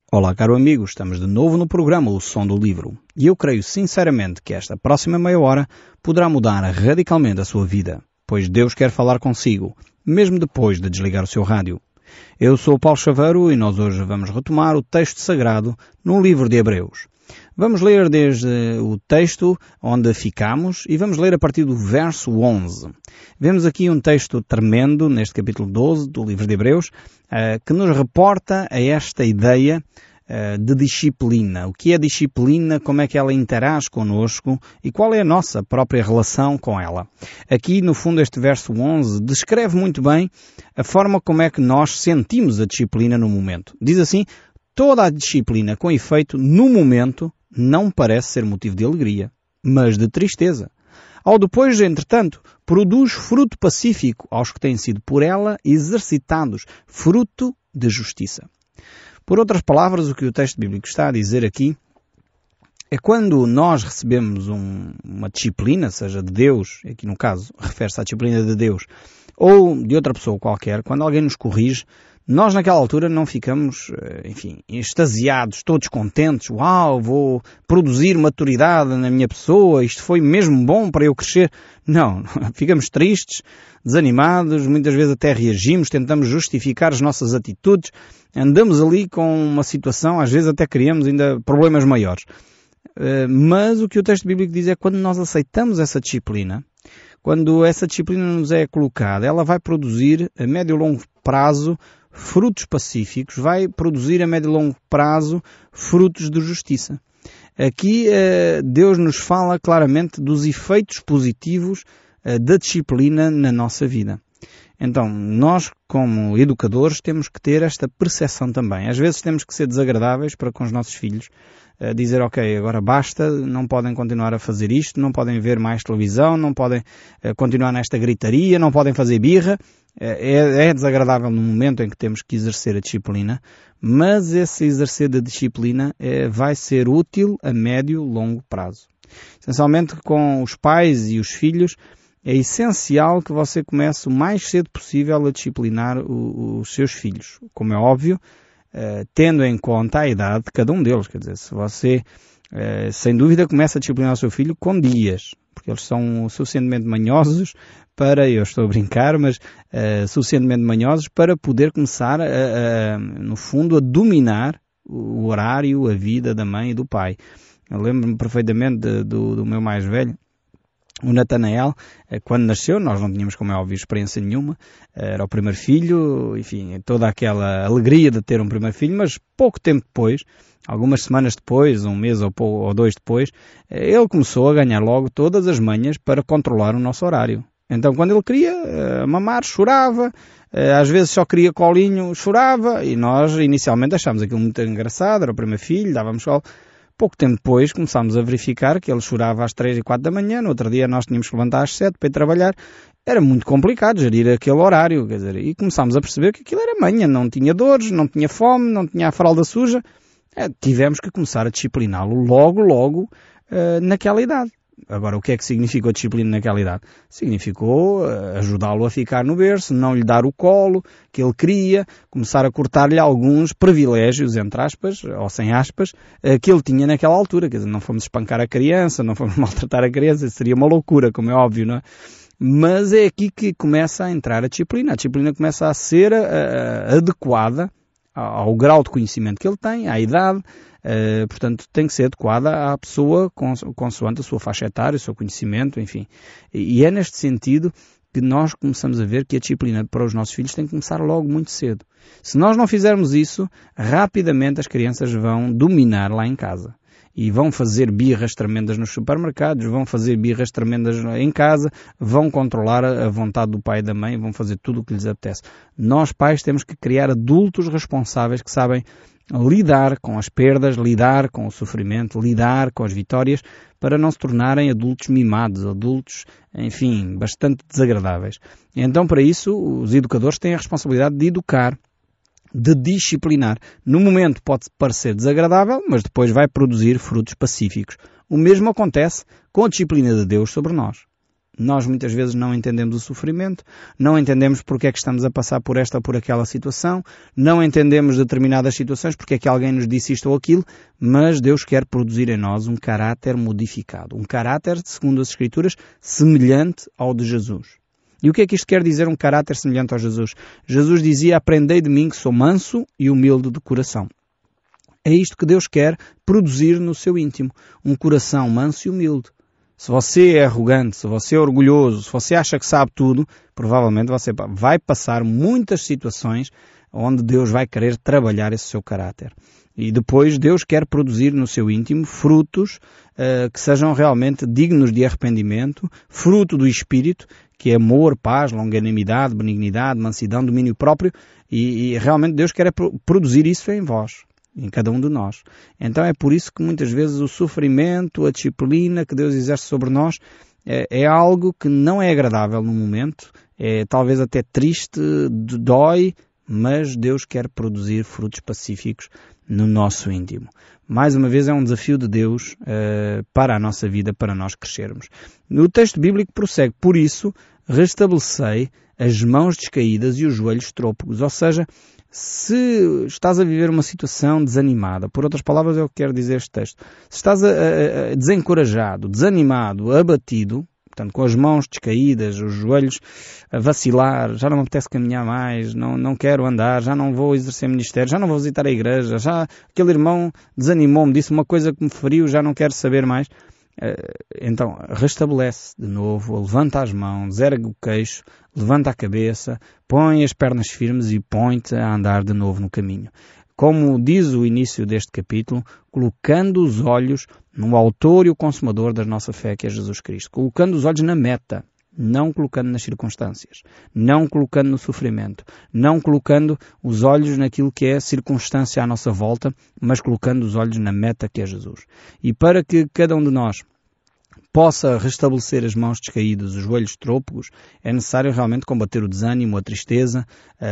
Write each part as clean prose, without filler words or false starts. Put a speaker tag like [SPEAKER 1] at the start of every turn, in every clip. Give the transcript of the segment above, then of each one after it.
[SPEAKER 1] Olá, caro amigo, estamos de novo no programa O Som do Livro e eu creio sinceramente que esta próxima meia hora poderá mudar radicalmente a sua vida, pois Deus quer falar consigo, mesmo depois de desligar o seu rádio. Eu sou o Paulo Chaveiro e nós hoje vamos retomar o texto sagrado no livro de Hebreus. Vamos ler desde o texto onde ficamos e vamos ler a partir do verso 11. Vemos aqui um texto tremendo neste capítulo 12 do livro de Hebreus que nos reporta a esta ideia de disciplina. O que é disciplina, como é que ela interage connosco e qual é a nossa própria relação com ela. Aqui, no fundo, este verso 11 descreve muito bem a forma como é que nós sentimos a disciplina no momento. Diz assim: toda a disciplina com efeito no momento não parece ser motivo de alegria, mas de tristeza. Ao depois, entretanto, produz fruto pacífico aos que têm sido por ela exercitados, fruto de justiça. Por outras palavras, o que o texto bíblico está a dizer aqui é quando nós recebemos uma disciplina, seja de Deus, aqui no caso refere-se à disciplina de Deus, ou de outra pessoa qualquer, quando alguém nos corrige, nós naquela altura não ficamos, extasiados, todos contentes. Uau, vou produzir maturidade na minha pessoa, isto foi mesmo bom para eu crescer. Não, ficamos tristes, desanimados, muitas vezes até reagimos, tentamos justificar as nossas atitudes, andamos ali com uma situação, às vezes até criamos ainda problemas maiores. Mas o que o texto bíblico diz é que quando nós aceitamos essa disciplina, quando essa disciplina nos é colocada, ela vai produzir a médio e longo prazo frutos pacíficos, vai produzir a médio e longo prazo frutos de justiça. Aqui Deus nos fala claramente dos efeitos positivos da disciplina na nossa vida. Então, nós como educadores temos que ter esta percepção também. Às vezes temos que ser desagradáveis para com os nossos filhos, dizer, ok, agora basta, não podem continuar a fazer isto, não podem ver mais televisão, não podem continuar nesta gritaria, não podem fazer birra. É desagradável no momento em que temos que exercer a disciplina, mas esse exercer da disciplina vai ser útil a médio e longo prazo. Essencialmente com os pais e os filhos, é essencial que você comece o mais cedo possível a disciplinar os seus filhos. Como é óbvio, tendo em conta a idade de cada um deles. Quer dizer, se você, sem dúvida, começa a disciplinar o seu filho com dias, porque eles são suficientemente manhosos para, eu estou a brincar, mas suficientemente manhosos para poder começar, no fundo, a dominar o horário, a vida da mãe e do pai. Eu lembro-me perfeitamente do meu mais velho, o Natanael, quando nasceu, nós não tínhamos, como é óbvio, experiência nenhuma, era o primeiro filho, enfim, toda aquela alegria de ter um primeiro filho, mas pouco tempo depois, algumas semanas depois, um mês ou dois depois, ele começou a ganhar logo todas as manhas para controlar o nosso horário. Então, quando ele queria mamar, chorava, às vezes só queria colinho, chorava, e nós inicialmente achámos aquilo muito engraçado, era o primeiro filho, dávamos colo. Pouco tempo depois começámos a verificar que ele chorava às 3 e 4 da manhã, no outro dia nós tínhamos que levantar às 7 para ir trabalhar. Era muito complicado gerir aquele horário, quer dizer, e começámos a perceber que aquilo era manha, não tinha dores, não tinha fome, não tinha a fralda suja. Tivemos que começar a discipliná-lo logo naquela idade. Agora, o que é que significou a disciplina naquela idade? Significou ajudá-lo a ficar no berço, não lhe dar o colo que ele queria, começar a cortar-lhe alguns privilégios, entre aspas, ou sem aspas, que ele tinha naquela altura. Quer dizer, não fomos espancar a criança, não fomos maltratar a criança, isso seria uma loucura, como é óbvio, não é? Mas é aqui que começa a entrar a disciplina. A disciplina começa a ser adequada ao grau de conhecimento que ele tem, à idade. Portanto, tem que ser adequada à pessoa consoante a sua faixa etária, o seu conhecimento, enfim. E é neste sentido que nós começamos a ver que a disciplina para os nossos filhos tem que começar logo muito cedo. Se nós não fizermos isso, rapidamente as crianças vão dominar lá em casa. E vão fazer birras tremendas nos supermercados, vão fazer birras tremendas em casa, vão controlar a vontade do pai e da mãe, vão fazer tudo o que lhes apetece. Nós, pais, temos que criar adultos responsáveis que sabem lidar com as perdas, lidar com o sofrimento, lidar com as vitórias, para não se tornarem adultos mimados, adultos, enfim, bastante desagradáveis. Então, para isso, os educadores têm a responsabilidade de educar, de disciplinar. No momento pode parecer desagradável, mas depois vai produzir frutos pacíficos. O mesmo acontece com a disciplina de Deus sobre nós. Nós muitas vezes não entendemos o sofrimento, não entendemos porque é que estamos a passar por esta ou por aquela situação, não entendemos determinadas situações, porque é que alguém nos disse isto ou aquilo, mas Deus quer produzir em nós um caráter modificado, um caráter, segundo as Escrituras, semelhante ao de Jesus. E o que é que isto quer dizer, um caráter semelhante ao Jesus? Jesus dizia, aprendei de mim que sou manso e humilde de coração. É isto que Deus quer produzir no seu íntimo, um coração manso e humilde. Se você é arrogante, se você é orgulhoso, se você acha que sabe tudo, provavelmente você vai passar muitas situações onde Deus vai querer trabalhar esse seu caráter. E depois Deus quer produzir no seu íntimo frutos que sejam realmente dignos de arrependimento, fruto do Espírito, que é amor, paz, longanimidade, benignidade, mansidão, domínio próprio, e realmente Deus quer produzir isso em vós, em cada um de nós. Então é por isso que muitas vezes o sofrimento, a disciplina que Deus exerce sobre nós é algo que não é agradável no momento, é talvez até triste, dói, mas Deus quer produzir frutos pacíficos no nosso íntimo. Mais uma vez é um desafio de Deus para a nossa vida, para nós crescermos. O texto bíblico prossegue, por isso restabelecei as mãos descaídas e os joelhos trôpegos, ou seja, se estás a viver uma situação desanimada, por outras palavras é o que quer dizer este texto, se estás desencorajado, desanimado, abatido, portanto com as mãos descaídas, os joelhos a vacilar, já não me apetece caminhar mais, não quero andar, já não vou exercer ministério, já não vou visitar a igreja, já aquele irmão desanimou-me, disse uma coisa que me feriu, já não quero saber mais. Então, restabelece de novo, levanta as mãos, ergue o queixo, levanta a cabeça, põe as pernas firmes e põe-te a andar de novo no caminho. Como diz o início deste capítulo, colocando os olhos no autor e o consumador da nossa fé, que é Jesus Cristo. Colocando os olhos na meta, não colocando nas circunstâncias, não colocando no sofrimento, não colocando os olhos naquilo que é circunstância à nossa volta, mas colocando os olhos na meta que é Jesus. E para que cada um de nós possa restabelecer as mãos descaídas, os joelhos trôpegos, é necessário realmente combater o desânimo, a tristeza,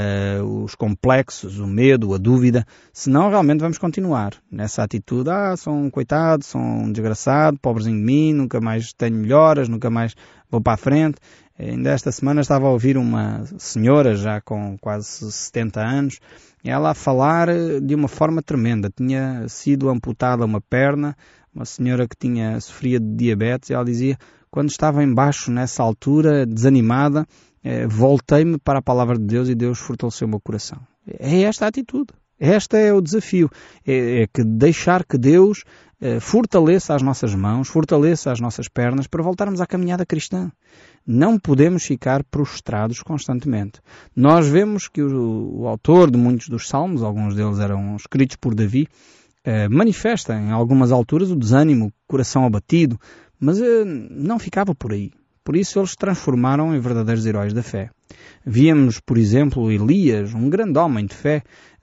[SPEAKER 1] os complexos, o medo, a dúvida, senão realmente vamos continuar nessa atitude, sou um coitado, sou um desgraçado, pobrezinho de mim, nunca mais tenho melhoras, nunca mais vou para a frente. Ainda esta semana estava a ouvir uma senhora já com quase 70 anos, ela a falar de uma forma tremenda, tinha sido amputada uma perna, uma senhora que sofria de diabetes, e ela dizia, quando estava em baixo nessa altura, desanimada, voltei-me para a palavra de Deus e Deus fortaleceu o meu coração. É esta a atitude. Este é o desafio. É que deixar que Deus fortaleça as nossas mãos, fortaleça as nossas pernas para voltarmos à caminhada cristã. Não podemos ficar prostrados constantemente. Nós vemos que o autor de muitos dos salmos, alguns deles eram escritos por Davi, manifesta em algumas alturas o desânimo, o coração abatido, mas não ficava por aí. Por isso eles se transformaram em verdadeiros heróis da fé. Víamos, por exemplo, Elias, um grande homem de fé,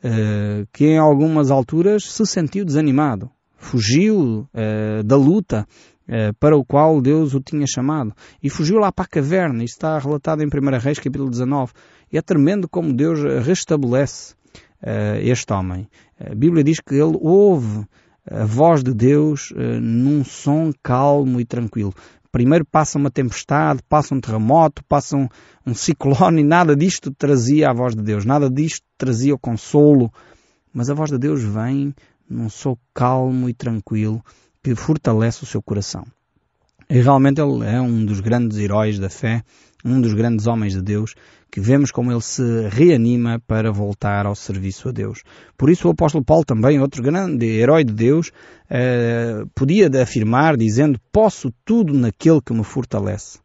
[SPEAKER 1] que em algumas alturas se sentiu desanimado. Fugiu da luta para o qual Deus o tinha chamado. E fugiu lá para a caverna. Isto está relatado em 1 Reis, capítulo 19. E é tremendo como Deus restabelece este homem. A Bíblia diz que ele ouve a voz de Deus num som calmo e tranquilo. Primeiro passa uma tempestade, passa um terremoto, passa um ciclone, e nada disto trazia a voz de Deus, nada disto trazia o consolo, mas a voz de Deus vem num som calmo e tranquilo que fortalece o seu coração. E realmente ele é um dos grandes heróis da fé, um dos grandes homens de Deus, que vemos como ele se reanima para voltar ao serviço a Deus. Por isso o apóstolo Paulo também, outro grande herói de Deus, podia afirmar dizendo, posso tudo naquele que me fortalece.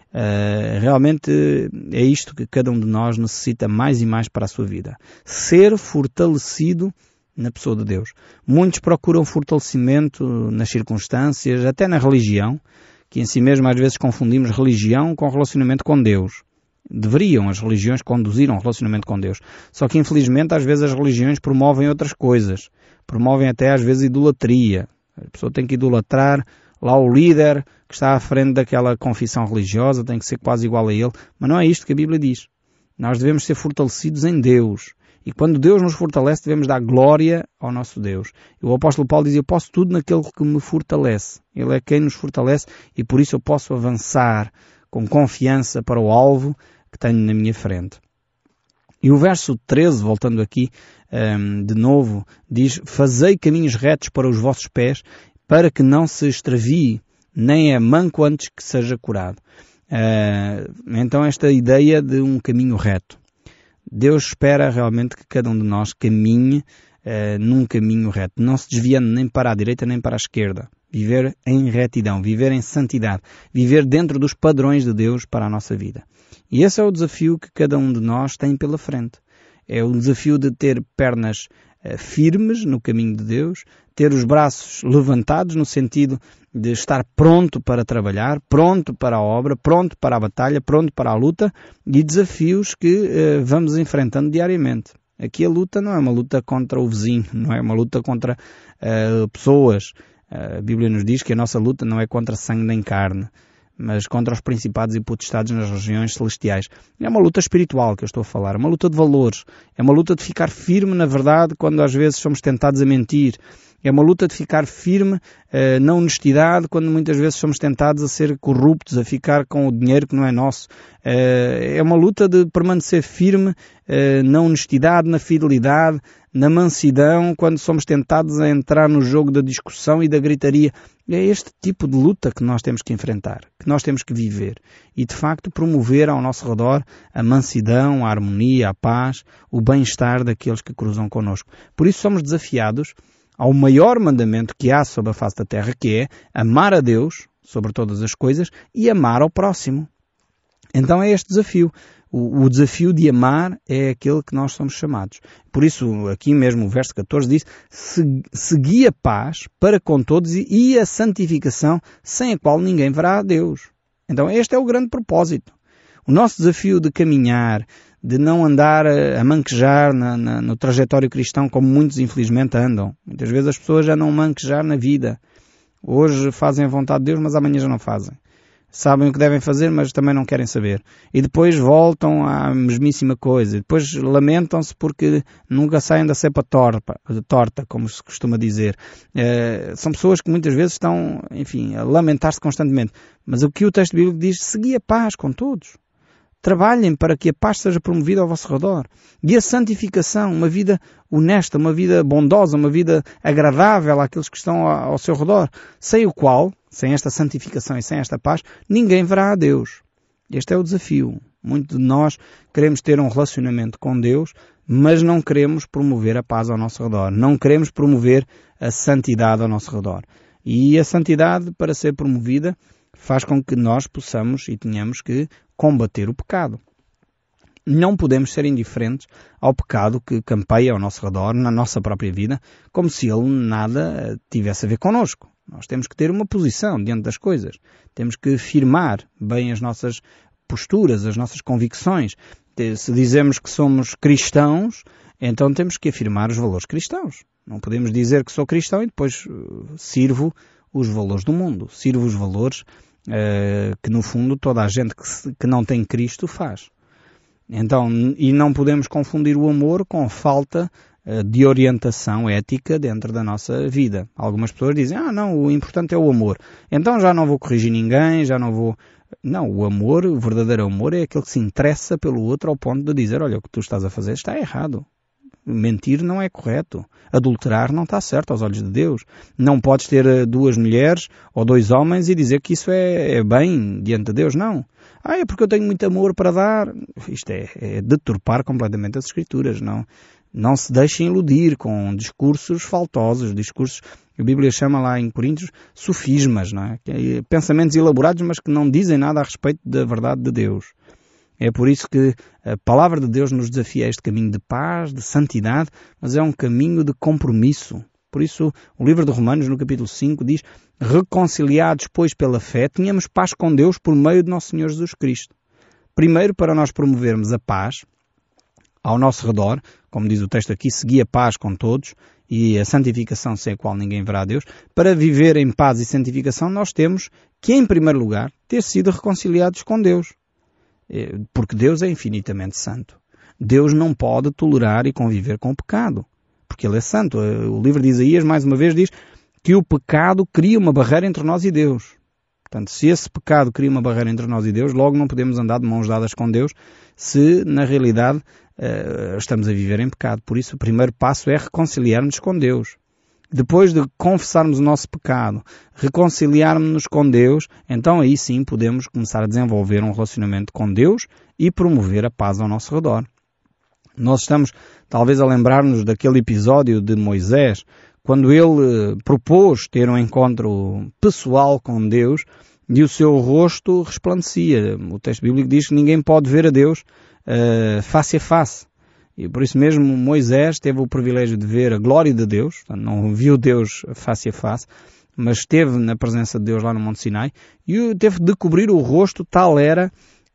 [SPEAKER 1] Realmente é isto que cada um de nós necessita mais e mais para a sua vida. Ser fortalecido na pessoa de Deus. Muitos procuram fortalecimento nas circunstâncias, até na religião, que em si mesmo às vezes confundimos religião com relacionamento com Deus. Deveriam as religiões conduzir a um relacionamento com Deus. Só que infelizmente às vezes as religiões promovem outras coisas. Promovem até às vezes idolatria. A pessoa tem que idolatrar lá o líder que está à frente daquela confissão religiosa, tem que ser quase igual a ele. Mas não é isto que a Bíblia diz. Nós devemos ser fortalecidos em Deus. E quando Deus nos fortalece, devemos dar glória ao nosso Deus. E o apóstolo Paulo dizia, eu posso tudo naquele que me fortalece. Ele é quem nos fortalece e por isso eu posso avançar com confiança para o alvo que tenho na minha frente. E o verso 13, voltando aqui de novo, diz: fazei caminhos retos para os vossos pés, para que não se extravie, nem é manco antes que seja curado. Então esta ideia de um caminho reto. Deus espera realmente que cada um de nós caminhe num caminho reto, não se desviando nem para a direita nem para a esquerda. Viver em retidão, viver em santidade, viver dentro dos padrões de Deus para a nossa vida. E esse é o desafio que cada um de nós tem pela frente. É o desafio de ter pernas firmes no caminho de Deus, ter os braços levantados no sentido de estar pronto para trabalhar, pronto para a obra, pronto para a batalha, pronto para a luta e desafios que vamos enfrentando diariamente. Aqui a luta não é uma luta contra o vizinho, não é uma luta contra pessoas. A Bíblia nos diz que a nossa luta não é contra sangue nem carne, mas contra os principados e potestades nas regiões celestiais. É uma luta espiritual que eu estou a falar, é uma luta de valores, é uma luta de ficar firme na verdade quando às vezes somos tentados a mentir, é uma luta de ficar firme na honestidade quando muitas vezes somos tentados a ser corruptos, a ficar com o dinheiro que não é nosso. É uma luta de permanecer firme na honestidade, na fidelidade, na mansidão, quando somos tentados a entrar no jogo da discussão e da gritaria. É este tipo de luta que nós temos que enfrentar, que nós temos que viver e, de facto, promover ao nosso redor a mansidão, a harmonia, a paz, o bem-estar daqueles que cruzam connosco. Por isso somos desafiados ao maior mandamento que há sobre a face da terra, que é amar a Deus sobre todas as coisas e amar ao próximo. Então é este desafio. O desafio de amar é aquele que nós somos chamados. Por isso, aqui mesmo o verso 14 diz: segui a paz para com todos e a santificação, sem a qual ninguém verá a Deus. Então este é o grande propósito. O nosso desafio de caminhar, de não andar a manquejar no trajetório cristão como muitos infelizmente andam. Muitas vezes as pessoas já não manquejar na vida. Hoje fazem a vontade de Deus, mas amanhã já não fazem. Sabem o que devem fazer, mas também não querem saber. E depois voltam à mesmíssima coisa. E depois lamentam-se porque nunca saem da cepa torta, como se costuma dizer. São pessoas que muitas vezes estão, enfim, a lamentar-se constantemente. Mas o que o texto bíblico diz: segui a paz com todos. Trabalhem para que a paz seja promovida ao vosso redor. E a santificação, uma vida honesta, uma vida bondosa, uma vida agradável àqueles que estão ao seu redor, sem o qual, sem esta santificação e sem esta paz, ninguém verá a Deus. Este é o desafio. Muitos de nós queremos ter um relacionamento com Deus, mas não queremos promover a paz ao nosso redor. Não queremos promover a santidade ao nosso redor. E a santidade, para ser promovida, faz com que nós possamos e tenhamos que combater o pecado. Não podemos ser indiferentes ao pecado que campeia ao nosso redor, na nossa própria vida, como se ele nada tivesse a ver connosco. Nós temos que ter uma posição diante das coisas. Temos que firmar bem as nossas posturas, as nossas convicções. Se dizemos que somos cristãos, então temos que afirmar os valores cristãos. Não podemos dizer que sou cristão e depois sirvo os valores do mundo. Sirvo os valores que no fundo toda a gente que não tem Cristo faz. Então, e não podemos confundir o amor com falta de orientação ética dentro da nossa vida. Algumas pessoas dizem: não, o importante é o amor. Então já não vou corrigir ninguém, já não vou... Não, o amor, o verdadeiro amor é aquele que se interessa pelo outro ao ponto de dizer: olha, o que tu estás a fazer está errado. Mentir não é correto. Adulterar não está certo aos olhos de Deus. Não podes ter 2 mulheres ou 2 homens e dizer que isso é bem diante de Deus. Não. É porque eu tenho muito amor para dar. Isto é deturpar completamente as Escrituras. Não se deixem iludir com discursos faltosos, discursos que a Bíblia chama lá em Coríntios sofismas, não é? Pensamentos elaborados, mas que não dizem nada a respeito da verdade de Deus. É por isso que a palavra de Deus nos desafia a este caminho de paz, de santidade, mas é um caminho de compromisso. Por isso, o livro de Romanos, no capítulo 5, diz: reconciliados, pois, pela fé, tínhamos paz com Deus por meio de nosso Senhor Jesus Cristo. Primeiro, para nós promovermos a paz ao nosso redor, como diz o texto aqui, segui a paz com todos e a santificação sem a qual ninguém verá a Deus. Para viver em paz e santificação, nós temos que, em primeiro lugar, ter sido reconciliados com Deus. Porque Deus é infinitamente santo. Deus não pode tolerar e conviver com o pecado, porque Ele é santo. O livro de Isaías, mais uma vez, diz que o pecado cria uma barreira entre nós e Deus. Portanto, se esse pecado cria uma barreira entre nós e Deus, logo não podemos andar de mãos dadas com Deus se, na realidade, estamos a viver em pecado. Por isso, o primeiro passo é reconciliar-nos com Deus. Depois de confessarmos o nosso pecado, reconciliarmos-nos com Deus, então aí sim podemos começar a desenvolver um relacionamento com Deus e promover a paz ao nosso redor. Nós estamos talvez a lembrar-nos daquele episódio de Moisés, quando ele propôs ter um encontro pessoal com Deus e o seu rosto resplandecia. O texto bíblico diz que ninguém pode ver a Deus face a face. E por isso mesmo Moisés teve o privilégio de ver a glória de Deus, não viu Deus face a face, mas esteve na presença de Deus lá no Monte Sinai e teve de cobrir o rosto, tal era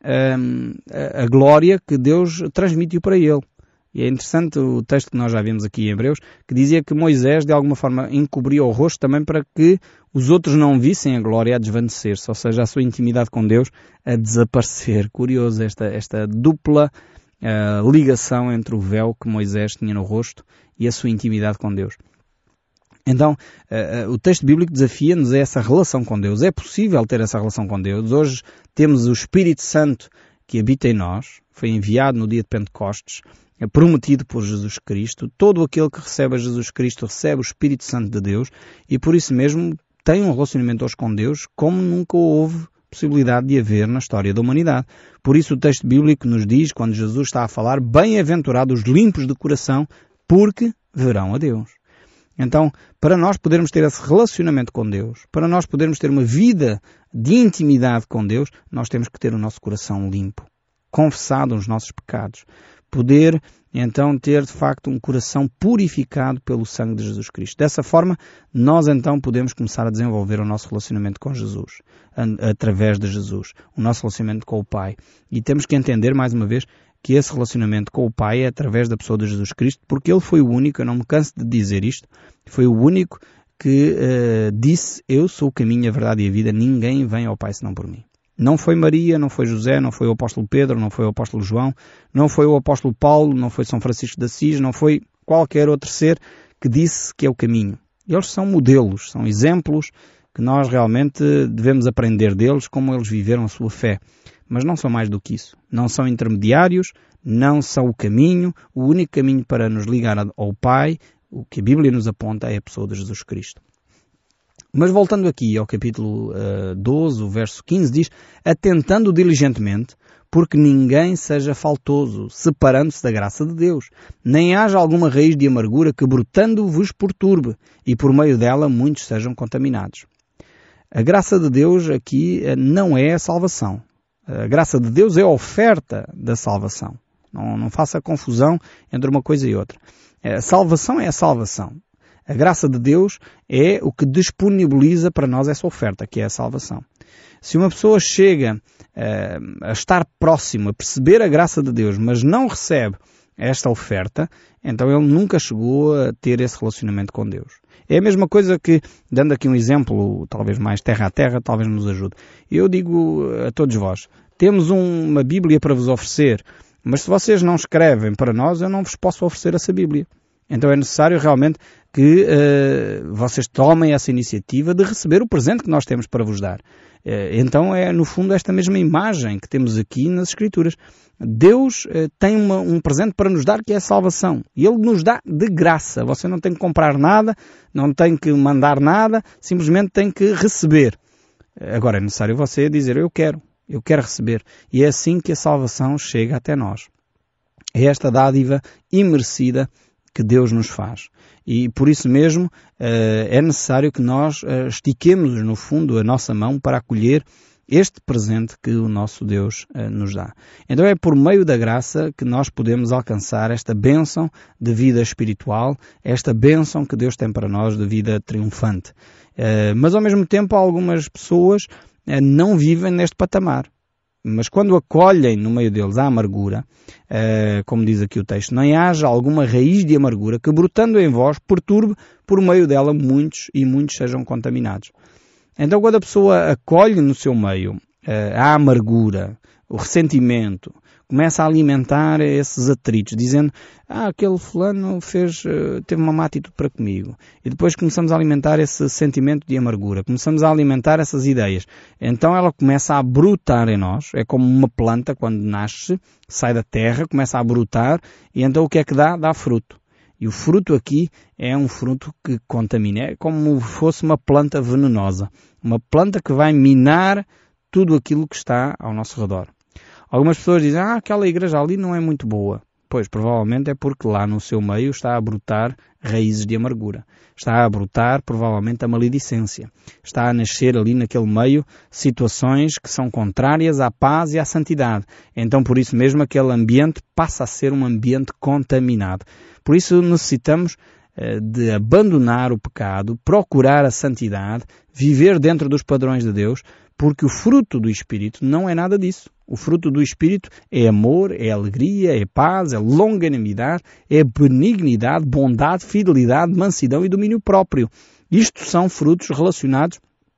[SPEAKER 1] a glória que Deus transmitiu para ele. E é interessante o texto que nós já vimos aqui em Hebreus, que dizia que Moisés de alguma forma encobria o rosto também para que os outros não vissem a glória a desvanecer-se, ou seja, a sua intimidade com Deus a desaparecer. Curioso esta dupla ligação entre o véu que Moisés tinha no rosto e a sua intimidade com Deus. Então, o texto bíblico desafia-nos a essa relação com Deus. É possível ter essa relação com Deus. Hoje temos o Espírito Santo que habita em nós, foi enviado no dia de Pentecostes, é prometido por Jesus Cristo. Todo aquele que recebe a Jesus Cristo recebe o Espírito Santo de Deus e por isso mesmo tem um relacionamento hoje com Deus como nunca houve possibilidade de haver na história da humanidade. Por isso o texto bíblico nos diz, quando Jesus está a falar, bem-aventurados os limpos de coração, porque verão a Deus. Então, para nós podermos ter esse relacionamento com Deus, para nós podermos ter uma vida de intimidade com Deus, nós temos que ter o nosso coração limpo, confessado os nossos pecados. Poder, então, ter de facto um coração purificado pelo sangue de Jesus Cristo. Dessa forma, nós então podemos começar a desenvolver o nosso relacionamento com Jesus, através de Jesus, o nosso relacionamento com o Pai. E temos que entender, mais uma vez, que esse relacionamento com o Pai é através da pessoa de Jesus Cristo, porque Ele foi o único, eu não me canso de dizer isto, foi o único que disse, eu sou o caminho, a verdade e a vida, ninguém vem ao Pai senão por mim. Não foi Maria, não foi José, não foi o apóstolo Pedro, não foi o apóstolo João, não foi o apóstolo Paulo, não foi São Francisco de Assis, não foi qualquer outro ser que disse que é o caminho. Eles são modelos, são exemplos que nós realmente devemos aprender deles, como eles viveram a sua fé. Mas não são mais do que isso. Não são intermediários, não são o caminho. O único caminho para nos ligar ao Pai, o que a Bíblia nos aponta, é a pessoa de Jesus Cristo. Mas voltando aqui ao capítulo 12, o verso 15, diz: atentando diligentemente, porque ninguém seja faltoso, separando-se da graça de Deus, nem haja alguma raiz de amargura que brotando vos perturbe, e por meio dela muitos sejam contaminados. A graça de Deus aqui não é a salvação. A graça de Deus é a oferta da salvação. Não faça confusão entre uma coisa e outra. A salvação é a salvação. A graça de Deus é o que disponibiliza para nós essa oferta, que é a salvação. Se uma pessoa chega a estar próximo, a perceber a graça de Deus, mas não recebe esta oferta, então ele nunca chegou a ter esse relacionamento com Deus. É a mesma coisa que, dando aqui um exemplo, talvez mais terra a terra, talvez nos ajude. Eu digo a todos vós, temos uma Bíblia para vos oferecer, mas se vocês não escrevem para nós, eu não vos posso oferecer essa Bíblia. Então é necessário realmente que vocês tomem essa iniciativa de receber o presente que nós temos para vos dar. Então é, no fundo, esta mesma imagem que temos aqui nas Escrituras. Deus tem um presente para nos dar, que é a salvação. E Ele nos dá de graça. Você não tem que comprar nada, não tem que mandar nada, simplesmente tem que receber. Agora é necessário você dizer, eu quero receber. E é assim que a salvação chega até nós. É esta dádiva imerecida que Deus nos faz. E por isso mesmo é necessário que nós estiquemos, no fundo, a nossa mão para acolher este presente que o nosso Deus nos dá. Então é por meio da graça que nós podemos alcançar esta bênção de vida espiritual, esta bênção que Deus tem para nós de vida triunfante. Mas ao mesmo tempo algumas pessoas não vivem neste patamar. Mas quando acolhem no meio deles a amargura, como diz aqui o texto, não haja alguma raiz de amargura que brotando em vós perturbe por meio dela muitos e muitos sejam contaminados. Então quando a pessoa acolhe no seu meio a amargura, o ressentimento, começa a alimentar esses atritos, dizendo, aquele fulano teve uma má atitude para comigo. E depois começamos a alimentar esse sentimento de amargura, começamos a alimentar essas ideias. Então ela começa a brotar em nós, é como uma planta quando nasce, sai da terra, começa a brotar, e então o que é que dá? Dá fruto. E o fruto aqui é um fruto que contamina, é como se fosse uma planta venenosa, uma planta que vai minar tudo aquilo que está ao nosso redor. Algumas pessoas dizem, aquela igreja ali não é muito boa. Pois, provavelmente é porque lá no seu meio está a brotar raízes de amargura. Está a brotar, provavelmente, a maledicência. Está a nascer ali naquele meio situações que são contrárias à paz e à santidade. Então, por isso mesmo, aquele ambiente passa a ser um ambiente contaminado. Por isso necessitamos de abandonar o pecado, procurar a santidade, viver dentro dos padrões de Deus, porque o fruto do Espírito não é nada disso. O fruto do Espírito é amor, é alegria, é paz, é longanimidade, é benignidade, bondade, fidelidade, mansidão e domínio próprio. Isto são frutos relacionados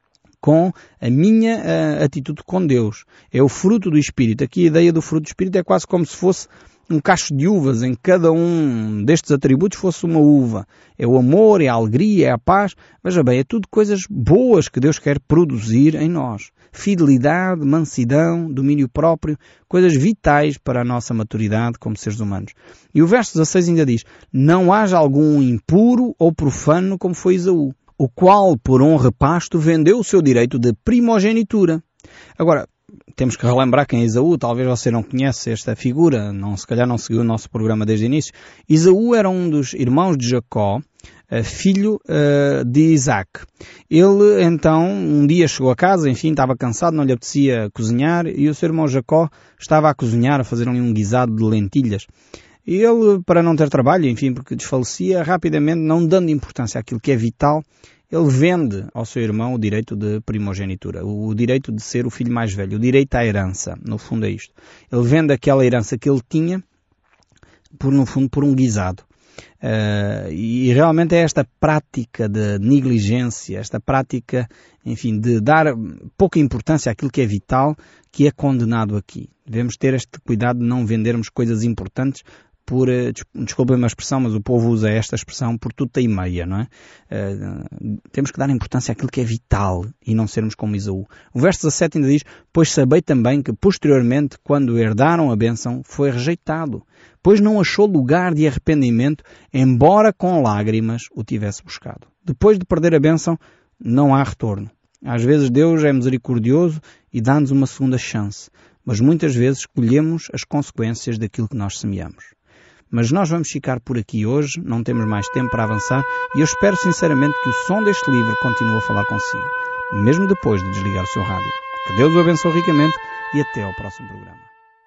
[SPEAKER 1] com a minha atitude com Deus. É o fruto do Espírito. Aqui a ideia do fruto do Espírito é quase como se fosse um cacho de uvas, em cada um destes atributos fosse uma uva. É o amor, é a alegria, é a paz. Veja bem, é tudo coisas boas que Deus quer produzir em nós. Fidelidade, mansidão, domínio próprio, coisas vitais para a nossa maturidade como seres humanos. E o verso 16 ainda diz, não haja algum impuro ou profano como foi Esaú, o qual por honra pasto vendeu o seu direito de primogenitura. Agora, temos que relembrar quem é Esaú, talvez você não conhece esta figura, se calhar não seguiu o nosso programa desde o início. Esaú era um dos irmãos de Jacó, filho de Isaac. Ele então um dia chegou a casa, enfim, estava cansado, não lhe apetecia cozinhar, e o seu irmão Jacó estava a cozinhar, a fazer um guisado de lentilhas. E ele, para não ter trabalho, enfim, porque desfalecia, rapidamente, não dando importância àquilo que é vital, ele vende ao seu irmão o direito de primogenitura, o direito de ser o filho mais velho, o direito à herança, no fundo é isto. Ele vende aquela herança que ele tinha, no fundo, por um guisado. E realmente é esta prática de negligência, esta prática, enfim, de dar pouca importância àquilo que é vital, que é condenado aqui. Devemos ter este cuidado de não vendermos coisas importantes por, desculpem-me a expressão, mas o povo usa esta expressão por tudo e meia, não é? Temos que dar importância àquilo que é vital e não sermos como Esaú. O verso 17 ainda diz, pois sabei também que posteriormente, quando herdaram a bênção, foi rejeitado, pois não achou lugar de arrependimento, embora com lágrimas o tivesse buscado. Depois de perder a bênção, não há retorno. Às vezes Deus é misericordioso e dá-nos uma segunda chance, mas muitas vezes colhemos as consequências daquilo que nós semeamos. Mas nós vamos ficar por aqui hoje, não temos mais tempo para avançar e eu espero sinceramente que o som deste livro continue a falar consigo, mesmo depois de desligar o seu rádio. Que Deus o abençoe ricamente e até ao próximo programa.